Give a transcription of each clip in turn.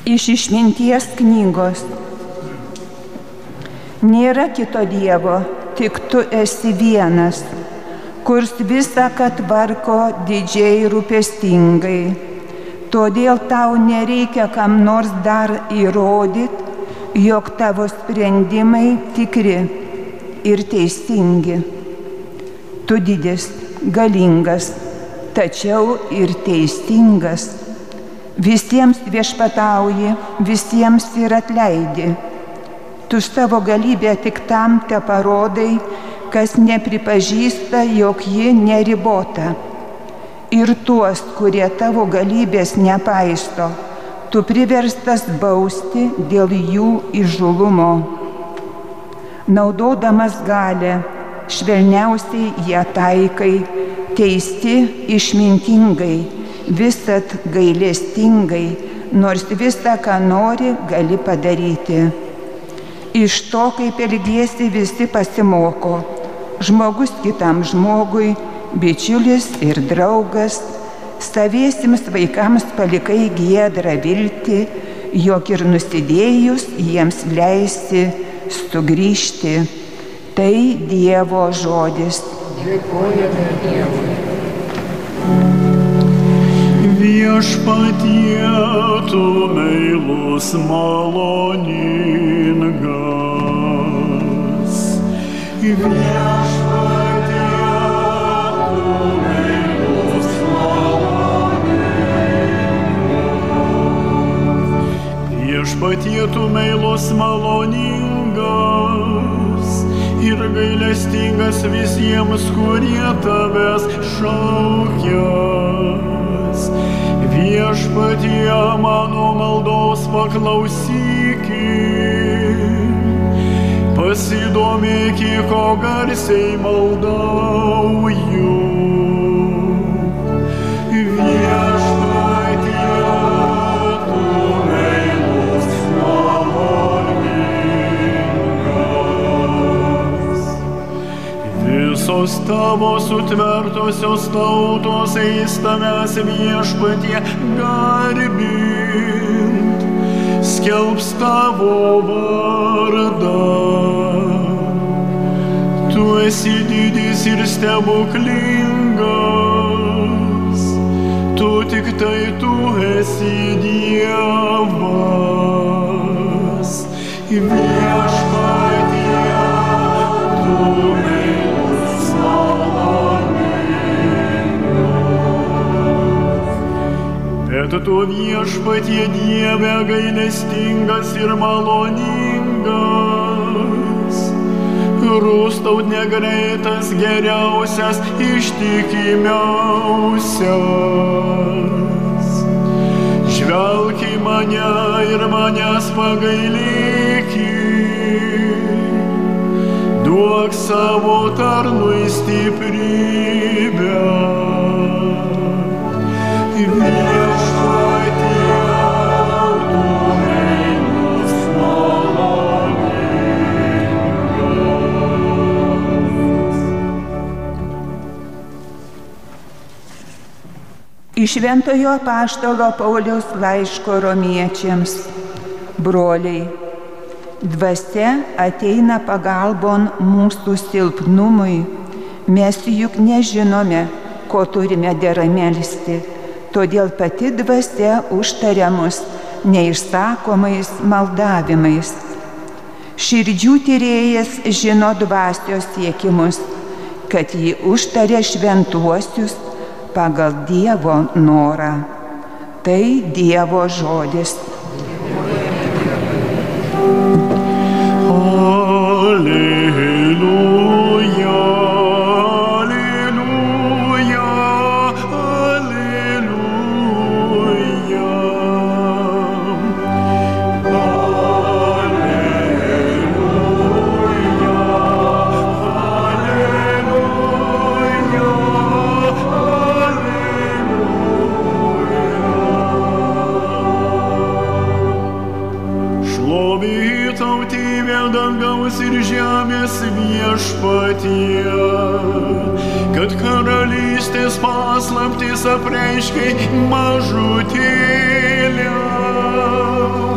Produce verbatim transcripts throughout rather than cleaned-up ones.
Iš Išminties knygos. Nėra kito Dievo, tik tu esi vienas, kurs visą ką tvarko didžiai rūpestingai. Todėl tau nereikia kam nors dar įrodyti, jog tavo sprendimai tikri ir teisingi. Tu didis, galingas, tačiau ir teisingas. Visiems viešpatauji, visiems ir atleidi. Tu savo galybę tik tam te parodai, kas nepripažįsta, jog ji neribota. Ir tuos, kurie tavo galybės nepaisto, tu priverstas bausti dėl jų įžūlumo. Naudodamas galę, švelniausiai ją taikai, teisti išmintingai, visat gailestingai, nors visą, ką nori, gali padaryti. Iš to, kaip elgiesi, visi pasimoko. Žmogus kitam žmogui, bičiulis ir draugas, saviesiems vaikams palikai giedrą viltį, jog ir nusidėjus jiems leisi sugrįžti. Tai Dievo žodis. Dėkojame Dievui. Viešpatie, tu meilus maloningas. Viešpatie, tu meilus maloningas. Viešpatie, tu meilus maloningas ir gailestingas visiems, kurie tavęs šaukia. Viešpatie, mano maldos paklausykit, pasidomėkit, ko garsiai maldauju. Viešpatie, tu meilus maloningas. Visos tavo sutvertosios tautos eis tavęs, Viešpatie, garbint, skelbs tavo vardą. Tu esi didis ir stebuklingas, tu tik tai tu esi Dievas. Viešpatie, tu meilus maloningas. Bet tu, Viešpatie, Dieve, gailestingas ir maloningas, rūstaut negreitas, geriausias, ištikimiausias. Žvelk į mane ir manęs pagailėkit, duok savo tarnui stiprybę. Viešpatie, tu meilus maloningas. Iš Šventojo apaštalo Pauliaus laiško Romiečiams. Broliai, dvasia ateina pagalbon mūsų silpnumui. Mes juk nežinome, ko turime deramai melsti. Todėl pati dvasia užtaria mus neišsakomais maldavimais. Širdžių tyrėjas žino dvasios siekimus, kad ji užtaria šventuosius pagal Dievo norą. Tai Dievo žodis. Alleluja. Ir žemės Viešpatie, kad karalystės paslaptys apreiškei mažutėlę.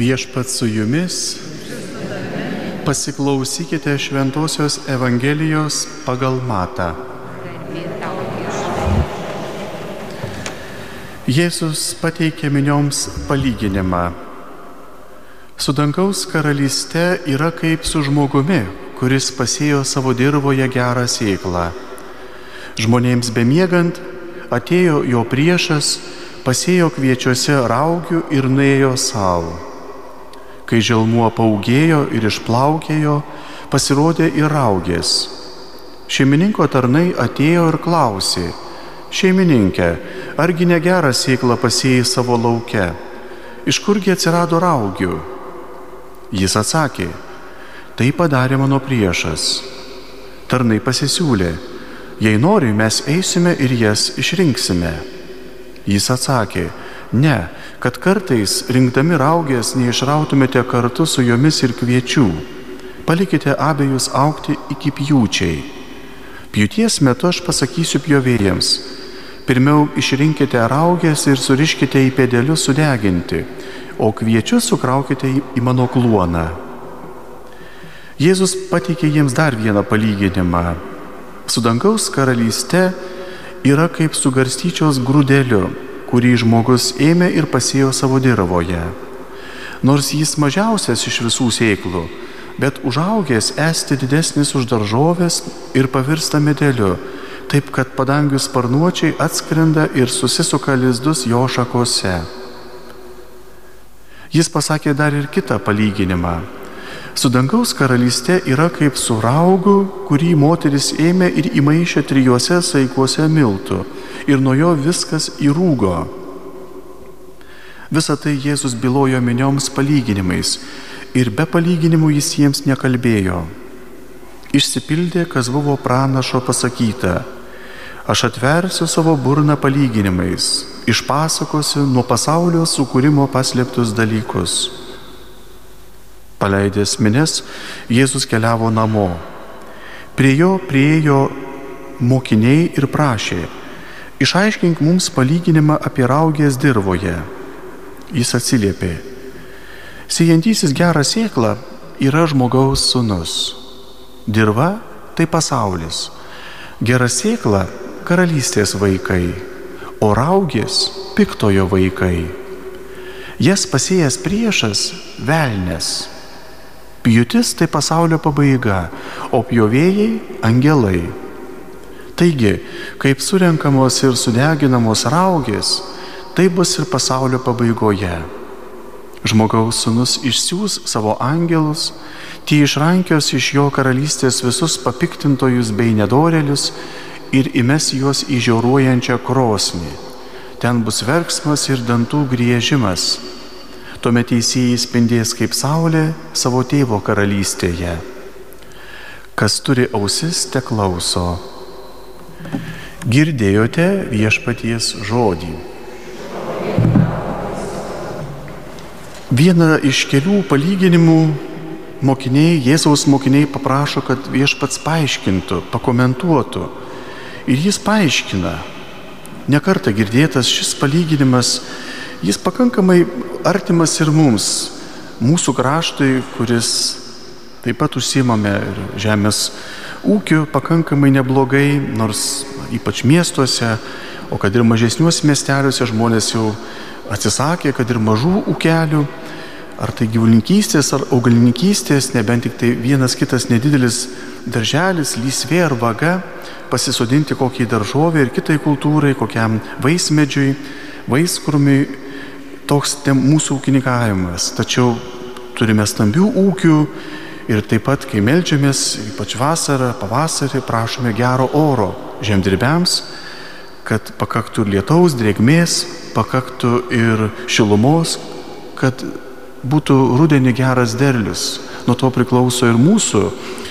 Viešpats su jumis. Pasiklausykite Šventosios Evangelijos pagal Matą. Jėzus pateikė minioms palyginimą. Su dangaus karalyste yra kaip su žmogumi, kuris pasėjo savo dirvoje gerą sėklą. Žmonėms bemiegant atėjo jo priešas, pasėjo kviečiuose raugių ir nuėjo savo. Kai želmuo paūgėjo ir išplaukėjo, pasirodė ir raugės. Šeimininko tarnai atėjo ir klausė: šeimininkė, argi negerą sėklą pasėjai savo lauke? Iš kurgi atsirado raugių? Jis atsakė: tai padarė mano priešas. Tarnai pasisiūlė: jei nori, mes eisime ir jas išrinksime. Jis atsakė: ne, kad kartais rinkdami raugės neišrautumėte kartu su jomis ir kviečių. Palikite abejus augti iki pjūčiai. Pjūties metu aš pasakysiu pjovėjams: pirmiau išrinkite raugės ir suriškite į pėdelius sudeginti, o kviečius sukraukite į mano kluoną. Jėzus pateikė jiems dar vieną palyginimą. Su dangaus karalyste yra kaip su garstyčios grūdeliu, kurį žmogus ėmė ir pasėjo savo dirvoje. Nors jis mažiausias iš visų sėklų, bet užaugęs esti didesnis už daržovės ir pavirsta medeliu, taip kad padangių sparnuočiai atskrenda ir susisuka lizdus jo šakose. Jis pasakė dar ir kitą palyginimą. Su dangaus karalyste yra kaip su raugu, kurį moteris ėmė ir įmaišė trijuose saikuose miltų, ir nuo jo viskas įrūgo. Visą tai Jėzus bylojo minioms palyginimais, ir be palyginimų jis jiems nekalbėjo. Išsipildė, kas buvo pranašo pasakyta: aš atversiu savo burną palyginimais, išpasakosiu nuo pasaulio sukūrimo paslėptus dalykus. Paleidęs minias, Jėzus keliavo namo. Prie jo priėjo mokiniai ir prašė: išaiškink mums palyginimą apie raugės dirvoje. Jis atsiliepė: sėjantysis gerą sėklą yra žmogaus sūnus. Dirva tai pasaulis. Gera sėkla karalystės vaikai, o raugės piktojo vaikai. Jas pasėjęs priešas velnias. Pjūtis tai pasaulio pabaiga, o pjovėjai angelai. Taigi, kaip surenkamos ir sudeginamos raugės, tai bus ir pasaulio pabaigoje. Žmogaus sūnus išsiųs savo angelus, tie išrankios iš jo karalystės visus papiktintojus bei nedorėlius ir įmes juos į žiauruojančią krosnį. Ten bus verksmas ir dantų griežimas. Tuomet teisieji spindės kaip saulė savo tėvo karalystėje. Kas turi ausis, te klauso. Girdėjote viešpaties žodį. Vieną iš kelių palyginimų mokiniai, Jėzaus mokiniai paprašo, kad viešpats paaiškintų, pakomentuotų. Ir jis paaiškina. Nekartą girdėtas šis palyginimas, jis pakankamai artimas ir mums, mūsų kraštui, kuris taip pat užsiimame ir žemės ūkiu pakankamai neblogai, nors ypač miestuose, o kad ir mažesniuose miesteliuose žmonės jau atsisakė, kad ir mažų ūkelių, ar tai gyvulininkystės, ar augalininkystės, nebent tik tai vienas kitas nedidelis darželis, lysvė ar vaga, pasisodinti kokiai daržovė ir kitai kultūrai, kokiam vaismedžiui, vaiskrūmiui. Toks mūsų ūkininkavimas. Tačiau turime stambių ūkių ir taip pat, kai meldžiamės, ypač vasarą, pavasarį, prašome gero oro žemdirbiams, kad pakaktų lietaus, drėgmės, pakaktų ir šilumos, kad būtų rudenį geras derlius. Nuo to priklauso ir mūsų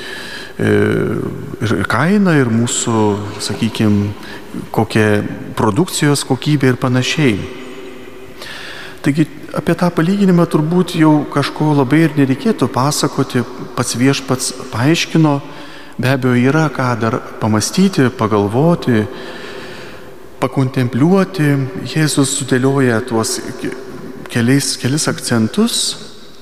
ir kaina, ir mūsų, sakykime, kokia produkcijos kokybė ir panašiai. Taigi apie tą palyginimą turbūt jau kažko labai ir nereikėtų pasakoti, pats viešpats paaiškino, be abejo yra ką dar pamastyti, pagalvoti, pakontempliuoti. Jėzus sudėlioja tuos keliais, kelis akcentus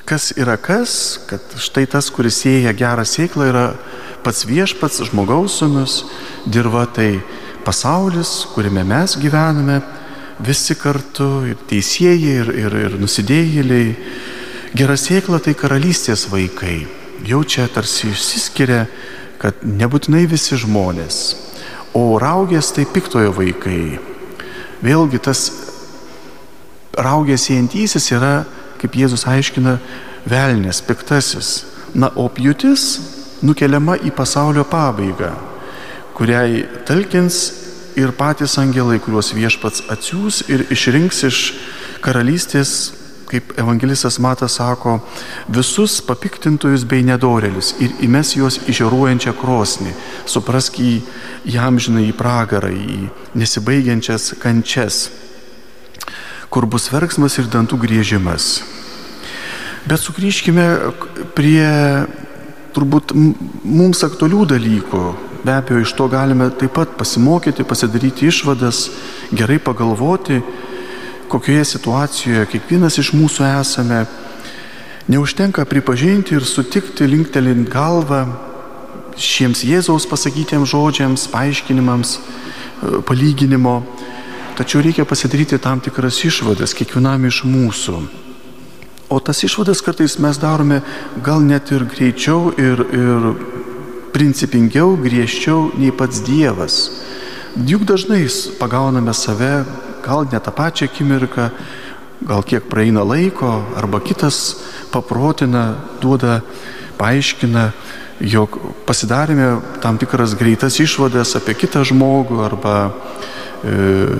kas yra kas, kad štai tas, kuris sėja gerą sėklą, yra pats viešpats, žmogaus sūnus, dirva tai pasaulis, kuriame mes gyvename, visi kartu, ir teisėjai, ir, ir, ir nusidėjėliai. Gera sėkla tai karalystės vaikai. Jau čia tarsi išsiskiria, kad nebūtinai visi žmonės. O raugės tai piktojo vaikai. Vėlgi tas raugės sėjantysis yra, kaip Jėzus aiškina, velnės, piktasis. Na, o pjūtis nukeliama į pasaulio pabaigą, kuriai talkins ir patys angelai, kuriuos viešpats atsiųs ir išrinks iš karalystės, kaip evangelistas Matas sako, visus papiktintojus bei nedorėlius ir įmes juos į žioruojančią krosnį, suprask į, į amžiną į pragarą, į nesibaigiančias kančias, kur bus verksmas ir dantų griežimas. Bet sugrįžkime prie turbūt mums aktualių dalykų. Be abejo, iš to galime taip pat pasimokyti, pasidaryti išvadas, gerai pagalvoti, kokioje situacijoje kiekvienas iš mūsų esame. Neužtenka pripažinti ir sutikti, linktelint galvą šiems Jėzaus pasakytiems žodžiams, paaiškinimams, palyginimo, tačiau reikia pasidaryti tam tikras išvadas kiekvienam iš mūsų. O tas išvadas kartais mes darome gal net ir greičiau ir, ir principingiau, griežčiau nei pats Dievas. Juk dažnai pagauname save, gal ne tą pačią akimirką, gal kiek praeina laiko, arba kitas paprotina, duoda, paaiškina, jog pasidarėme tam tikras greitas išvadas apie kitą žmogų, arba e,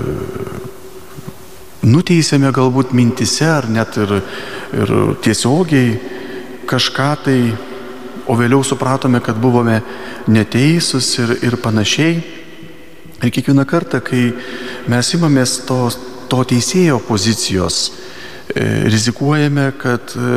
nuteisėme galbūt mintise, ar net ir, ir tiesiogiai kažką tai, o vėliau supratome, kad buvome neteisūs ir, ir panašiai. Ir kiekvieną kartą, kai mes imamės to, to teisėjo pozicijos, e, rizikuojame, kad e,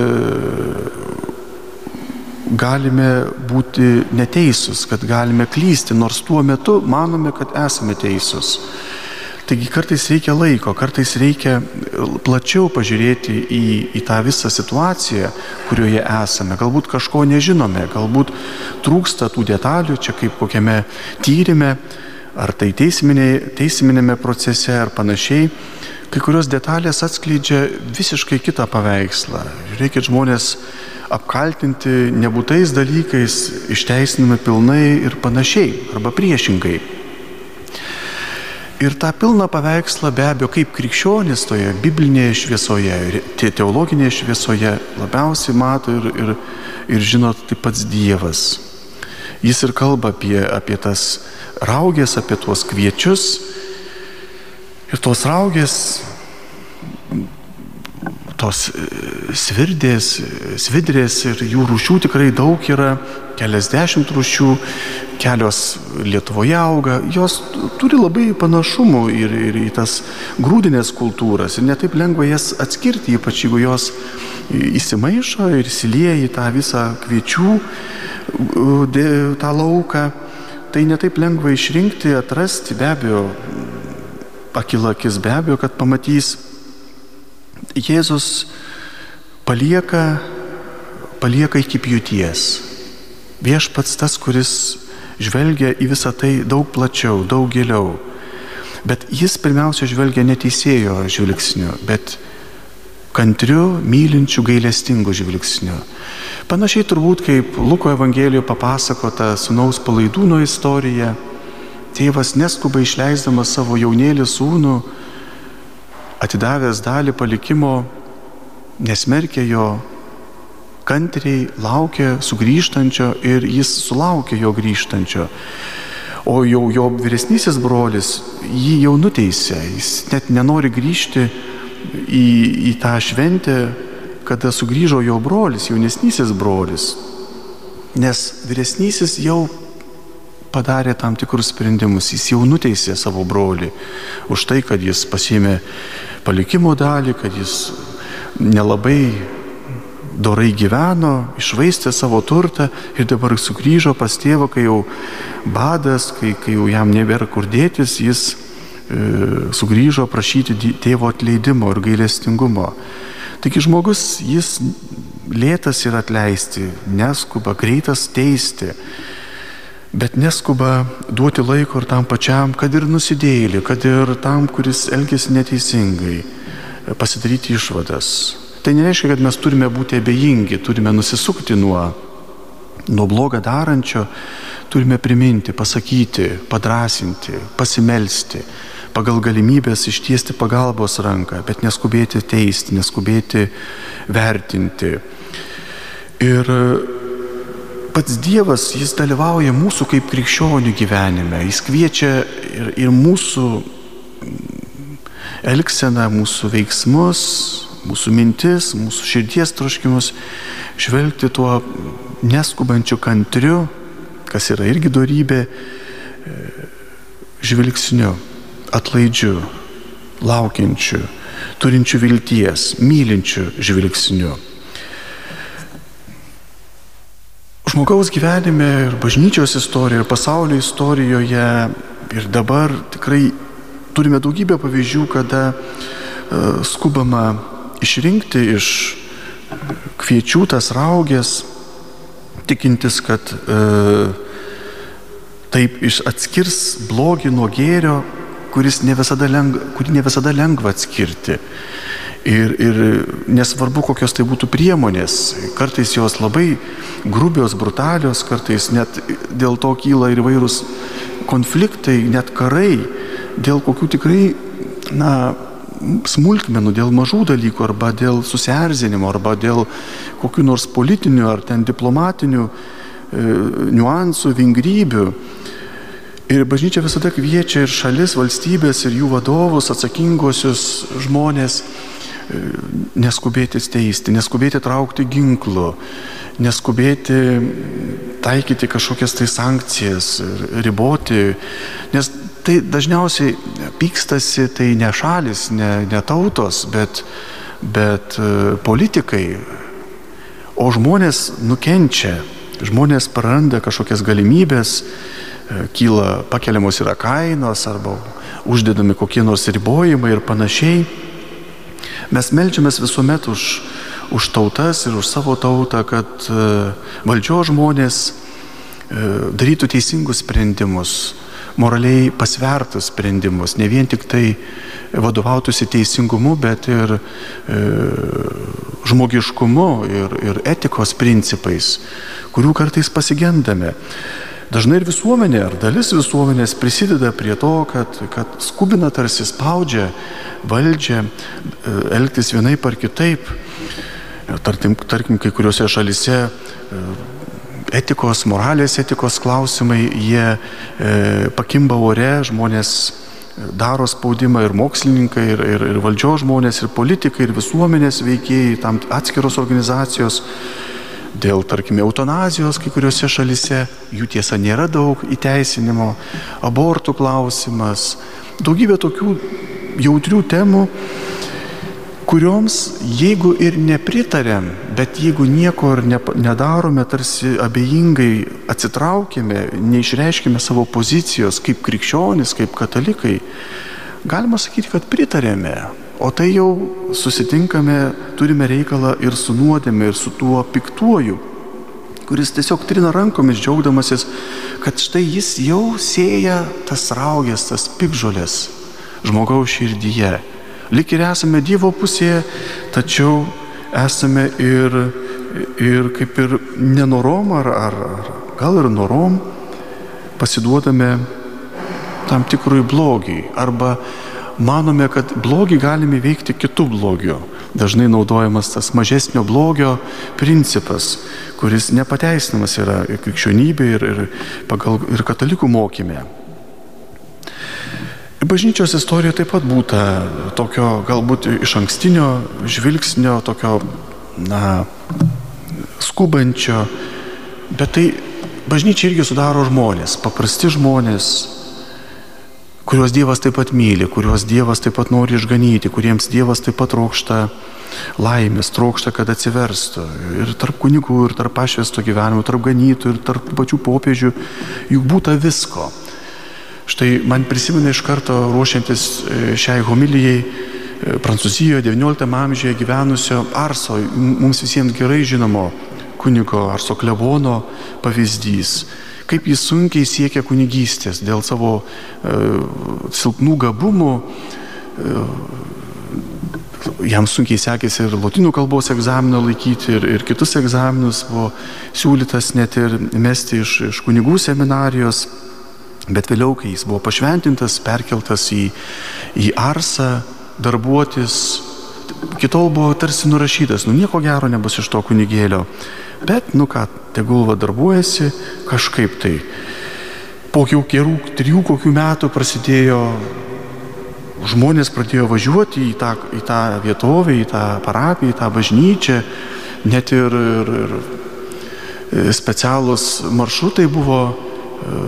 galime būti neteisūs, kad galime klysti, nors tuo metu manome, kad esame teisūs. Taigi kartais reikia laiko, kartais reikia plačiau pažiūrėti į, į tą visą situaciją, kurioje esame. Galbūt kažko nežinome, galbūt trūksta tų detalių, čia kaip kokiame tyrime, ar tai teisminė, teisminėme procese, ar panašiai. Kai kurios detalės atskleidžia visiškai kitą paveikslą. Reikia žmonės apkaltinti nebūtais dalykais, išteisinami pilnai ir panašiai, arba priešingai. Ir tą pilną paveikslą be abejo kaip krikščionis toje biblinėje šviesoje, teologinėje šviesoje labiausiai mato ir, ir, ir žino taip pats Dievas. Jis ir kalba apie, apie tas raugės, apie tuos kviečius. Ir tos raugės, tos svirdės, svidrės ir jų rūšių tikrai daug yra, keliasdešimt rūšių, kelios Lietuvoje auga, jos turi labai panašumų ir, ir į tas grūdinės kultūras ir netaip lengva jas atskirti, ypač jeigu jos įsimaišo ir įsilieja į tą visą kviečių, tą lauką, tai netaip lengva išrinkti, atrasti, be abejo, akila akis be abejo, kad pamatys. Jėzus palieka, palieka iki pjūties. Viešpats tas, kuris žvelgia į visą tai daug plačiau, daug giliau. Bet jis pirmiausia žvelgia ne teisėjo žvilgsniu, bet kantriu, mylinčiu, gailestingu žvilgsniu. Panašiai turbūt kaip Luko Evangelijoje papasakota sūnaus palaidūno istorija. Tėvas neskuba išleisdamas savo jaunėlį sūnų, atidavęs dalį palikimo, nesmerkė jo, kantriai laukė sugrįžtančio ir jis sulaukė jo grįžtančio. O jau jo vyresnysis brolis jį jau nuteisė, jis net nenori grįžti į, į tą šventę, kada sugrįžo jo brolis, jaunesnysis brolis. Nes vyresnysis jau padarė tam tikrus sprendimus, jis jau nuteisė savo brolį už tai, kad jis pasiėmė palikimo dalį, kad jis nelabai dorai gyveno, išvaistė savo turtą ir dabar sugrįžo pas tėvą, kai jau badas, kai, kai jau jam nebėra kur dėtis, jis e, sugrįžo prašyti tėvo atleidimo ir gailestingumo. Taigi žmogus, jis lėtas yra atleisti, neskuba, greitas teisti, bet neskuba duoti laiko ir tam pačiam, kad ir nusidėjėlį, kad ir tam, kuris elgėsi neteisingai, pasidaryti išvadas. Tai nereiškia, kad mes turime būti abejingi, turime nusisukti nuo, nuo blogą darančio, turime priminti, pasakyti, padrasinti, pasimelsti, pagal galimybės ištiesti pagalbos ranką, bet neskubėti teisti, neskubėti vertinti. Ir pats Dievas, jis dalyvauja mūsų kaip krikščionių gyvenime, jis kviečia ir, ir mūsų elgseną, mūsų veiksmus, mūsų mintis, mūsų širdies troškimus žvelgti tuo neskubančiu kantriu, kas yra irgi dorybė, žvilgsniu, atlaidžiu, laukiančiu, turinčiu vilties, mylinčiu žvilgsniu. Žmogaus gyvenime ir bažnyčios istorijoje, ir pasaulio istorijoje ir dabar tikrai turime daugybę pavyzdžių, kada uh, skubama išrinkti iš kviečių tas raugės, tikintis, kad uh, taip atskirs blogį nuo gėrio, kuris ne visada lengva, kurį ne visada lengva atskirti. Ir, ir nesvarbu, kokios tai būtų priemonės, kartais jos labai grubios, brutalios, kartais net dėl to kyla ir įvairūs konfliktai, net karai, dėl kokių tikrai, na, smulkmenų, dėl mažų dalykų, arba dėl susierzinimo, arba dėl kokių nors politinių ar ten diplomatinių e, niuansų, vingrybių. Ir bažnyčia visada kviečia ir šalis, valstybės, ir jų vadovus, atsakingosius žmonės neskubėti teisti, neskubėti traukti ginklų, neskubėti taikyti kažkokias tai sankcijas, riboti, nes tai dažniausiai pykstasi tai ne šalis, ne, ne tautos, bet, bet politikai, o žmonės nukenčia, žmonės praranda kažkokias galimybės, kyla pakeliamos yra kainos arba uždedami kokie nors ribojimai ir panašiai. Mes meldžiamės visuomet už, už tautas ir už savo tautą, kad valdžios žmonės darytų teisingus sprendimus, moraliai pasvertus sprendimus, ne vien tik tai vadovautųsi teisingumu, bet ir e, žmogiškumu ir, ir etikos principais, kurių kartais pasigendame. Dažnai ir visuomenė, ar dalis visuomenės prisideda prie to, kad, kad skubina, tarsi spaudžia valdžią elgtis vienaip ar kitaip. Tarkim, tarkim kai kuriuose šalyse etikos, moralės etikos klausimai, jie e, pakimba ore, žmonės daro spaudimą ir mokslininkai, ir, ir, ir valdžios žmonės, ir politikai, ir visuomenės veikėjai, tam atskiros organizacijos. Dėl, tarkime, eutanazijos kai kuriuose šalyse, jų tiesa nėra daug įteisinimo, abortų klausimas, daugybė tokių jautrių temų, kurioms, jeigu ir nepritarėm, bet jeigu nieko ir ne, nedarome, tarsi abejingai atsitraukėme, neišreiškime savo pozicijos kaip krikščionys, kaip katalikai, galima sakyti, kad pritarėme. O tai jau susitinkame, turime reikalą ir su nuodėme, ir su tuo piktuoju, kuris tiesiog trina rankomis džiaugdamasis, kad štai jis jau sėja tas raugės, tas piktžolės žmogaus širdyje. Lik ir esame Dievo pusėje, tačiau esame ir, ir kaip ir nenorom, ar, ar, ar gal ir norom pasiduodame tam tikrui blogiui, arba manome, kad blogį galime veikti kitų blogių. Dažnai naudojamas tas mažesnio blogio principas, kuris nepateisinamas yra ir krikščionybė, ir, ir, pagal, ir katalikų mokyme. Bažnyčios istorijoje taip pat būta tokio galbūt iš ankstinio žvilgsnio, tokio, na, skubančio, bet tai bažnyčia irgi sudaro žmonės, paprasti žmonės, kuriuos Dievas taip pat myli, kuriuos Dievas taip pat nori išganyti, kuriems Dievas taip pat trokšta laimės, trokšta, kad atsiverstų. Ir tarp kunigų, ir tarp pašvęsto gyvenimo, tarp ganytų, ir tarp pačių popiežių, juk būta visko. Štai man prisimena iš karto ruošiantis šiai homilijai Prancūzijoje devynioliktame amžiuje gyvenusio Arso, mums visiems gerai žinomo kunigo Arso klebono pavyzdys. Kaip jis sunkiai siekia kunigystės dėl savo e, silpnų gabumų. E, jam sunkiai sekėsi ir lotynų kalbos egzaminą laikyti, ir, ir kitus egzaminus, buvo siūlytas net ir mesti iš, iš kunigų seminarijos. Bet vėliau, kai jis buvo pašventintas, perkeltas į, į Arsą darbuotis, kitol buvo tarsi nurašytas, nu nieko gero nebus iš to kunigėlio. Bet, nu ką, tegul va darbuojasi kažkaip tai. Po gerų trijų kokių metų prasidėjo, žmonės pradėjo važiuoti į tą, į tą vietovę, į tą parapiją, į tą bažnyčią, net ir, ir, ir specialūs maršrutai buvo e,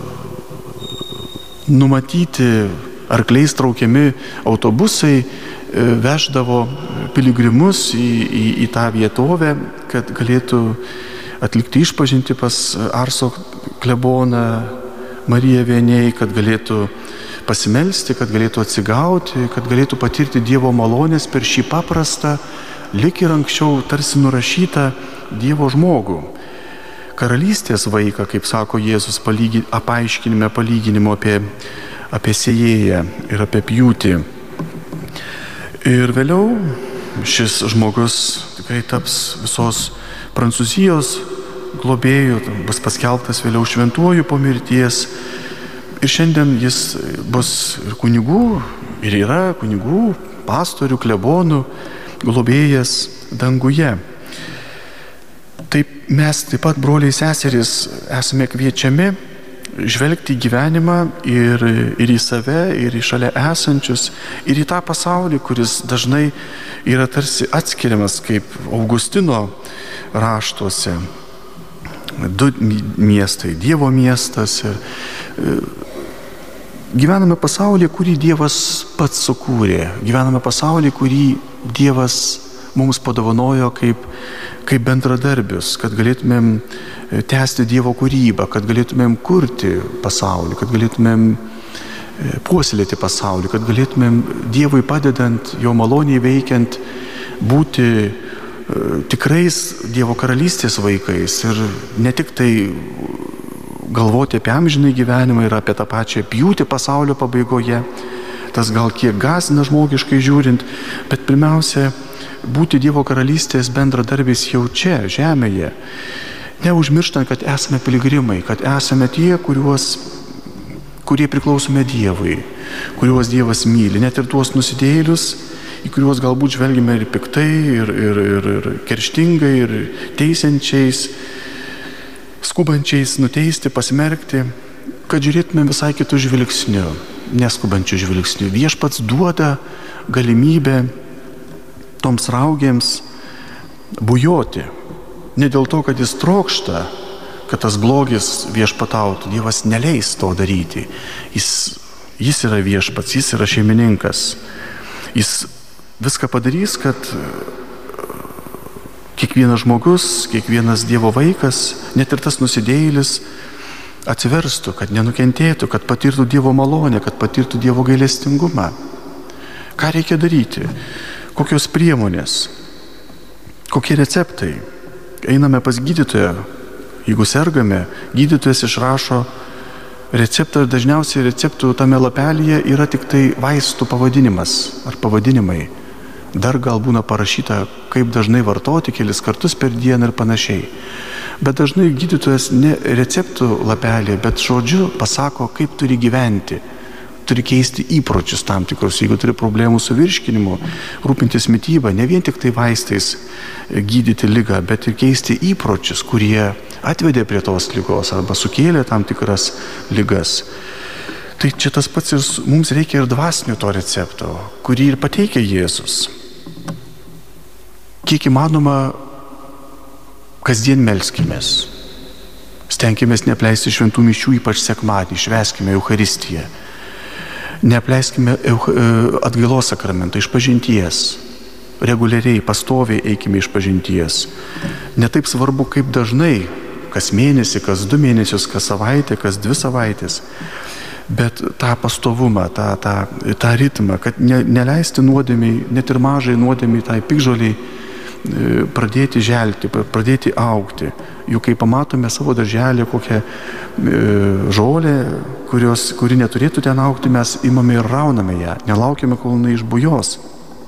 numatyti, arkliais traukiami autobusai, e, veždavo piligrimus į, į, į tą vietovę, kad galėtų atlikti išpažintį pas Arso kleboną Mariją Vieniai, kad galėtų pasimelsti, kad galėtų atsigauti, kad galėtų patirti Dievo malonės per šį paprastą, lyg ir anksčiau tarsi nurašytą Dievo žmogų. Karalystės vaiką, kaip sako Jėzus palygi, apaiškinime palyginimo apie, apie sėjėją ir apie pjūtį. Ir vėliau šis žmogus tikrai taps visos Prancūzijos globėjų, bus paskelbtas vėliau šventuoju po mirties. Ir šiandien jis bus ir kunigų, ir yra kunigų, pastorių, klebonų, globėjas danguje. Taip mes taip pat, broliai seserys, esame kviečiami žvelgti į gyvenimą ir, ir į save, ir į šalia esančius, ir į tą pasaulį, kuris dažnai yra tarsi atskiriamas, kaip Augustino raštuose. Du miestai, Dievo miestas. Ir, gyvename pasaulyje, kurį Dievas pats sukūrė. Gyvename pasaulyje, kurį Dievas mums padovanojo kaip, kaip bendradarbius, kad galėtumėm tęsti Dievo kūrybą, kad galėtumėm kurti pasaulį, kad galėtumėm puoselėti pasaulį, kad galėtumėm Dievui padedant, jo maloniai veikiant, būti tikrais Dievo karalystės vaikais ir ne tik tai galvoti apie amžinai gyvenimą ir apie tą pačią pjūtį pasaulio pabaigoje, tas gal kiek gąsdina žmogiškai žiūrint, bet pirmiausia, būti Dievo karalystės bendradarbiais jau čia, žemėje, neužmirštant, kad esame piligrimai, kad esame tie, kuriuos, kurie priklausome Dievui, kuriuos Dievas myli, net ir tuos nusidėjėlius, į kuriuos galbūt žvelgime ir piktai, ir, ir, ir, ir kerštingai, ir teisiančiais, skubančiais nuteisti, pasmerkti, kad žiūrėtume visai kitų žvilgsnių, neskubančių žvilgsnių. Viešpats duoda galimybę toms raugėms bujoti. Ne dėl to, kad jis trokšta, kad tas blogis viešpatautų. Dievas neleis to daryti. Jis, jis yra viešpats, jis yra šeimininkas. Jis viską padarys, kad kiekvienas žmogus, kiekvienas Dievo vaikas, net ir tas nusidėjėlis, atsiverstų, kad nenukentėtų, kad patirtų Dievo malonę, kad patirtų Dievo gailestingumą. Ką reikia daryti? Kokios priemonės? Kokie receptai? Einame pas gydytoją. Jeigu sergame, gydytojas išrašo receptą ir dažniausiai receptų tame lapelyje yra tik tai vaistų pavadinimas ar pavadinimai. Dar gal būna parašyta, kaip dažnai vartoti, kelis kartus per dieną ir panašiai. Bet dažnai gydytojas ne receptų lapelį, bet žodžiu pasako, kaip turi gyventi. Turi keisti įpročius tam tikrus. Jeigu turi problemų su virškinimu, rūpintis mitybą, ne vien tik tai vaistais gydyti ligą, bet ir keisti įpročius, kurie atvedė prie tos ligos arba sukėlė tam tikras ligas. Tai čia tas pats ir mums reikia ir dvasinio to recepto, kurį ir pateikia Jėzus. Kiek įmanoma, kasdien melskimės. Stenkimės neapleisti šventų mišių, ypač sekmadienį, švęskime Eucharistiją. Neapleiskime atgailos sakramentą, išpažinties. Reguliariai, pastoviai eikime išpažinties. Ne taip svarbu, kaip dažnai, kas mėnesį, kas du mėnesius, kas savaitę, kas dvi savaitės. bet tą pastovumą, tą, tą, tą ritmą, kad ne, neleisti nuodėmiai, net ir mažai nuodėmiai, tai piktžoliai pradėti želti, pradėti augti. Juk kai pamatome savo darželį kokią žolę, kurios, kuri neturėtų ten augti, mes imame ir rauname ją, nelaukime, kol jinai išbujos.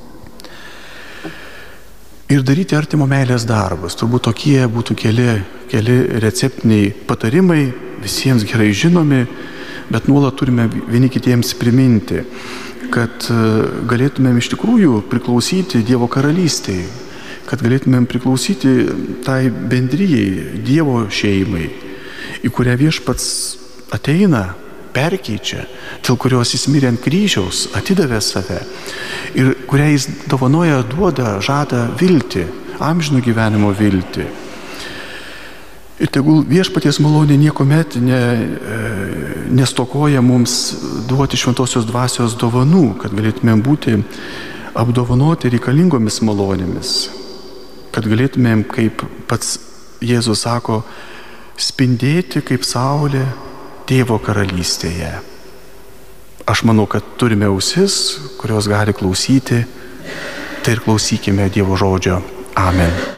Ir daryti artimo meilės darbus. Turbūt tokie būtų keli, keli receptiniai patarimai, visiems gerai žinomi, bet nuolat turime vieni kitiems priminti, kad galėtumėm iš tikrųjų priklausyti Dievo karalystei, kad galėtumėm priklausyti tai bendrijai, Dievo šeimai, į kurią Viešpats ateina, perkeičia, dėl kurios jis mirė ant kryžiaus, atidavė save ir kurią jis dovanoja, duoda, žada viltį, amžino gyvenimo viltį. Ir tegul Viešpaties malonė niekuomet ne, nestokoja mums duoti šventosios dvasios dovanų, kad galėtumėm būti apdovanoti reikalingomis malonėmis, kad galėtumėm, kaip pats Jėzus sako, spindėti kaip saulė Tėvo karalystėje. Aš manau, kad turime ausis, kurios gali klausyti, tai ir klausykime Dievo žodžio. Amen.